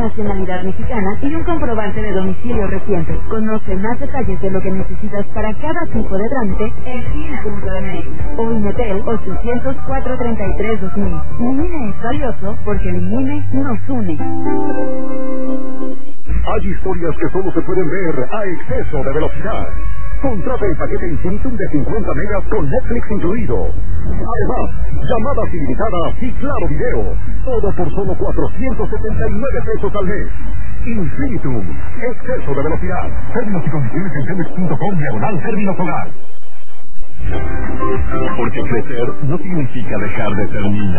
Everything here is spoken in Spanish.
nacionalidad mexicana y un comprobante de domicilio reciente. Conoce más detalles de lo que necesitas para cada tipo de trámite en INE.mx o INETEL 800-433-2000. Mi INE es valioso porque mi INE nos une. Hay historias que solo se pueden ver a exceso de velocidad. Contrata el paquete Infinitum de 50 megas con Netflix incluido. Además, llamadas ilimitadas y claro video. Todo por solo 479 pesos al mes. Infinitum. Exceso de velocidad. Términos y condiciones en Telmex.com/términos hogar. Porque crecer no significa dejar de ser niño.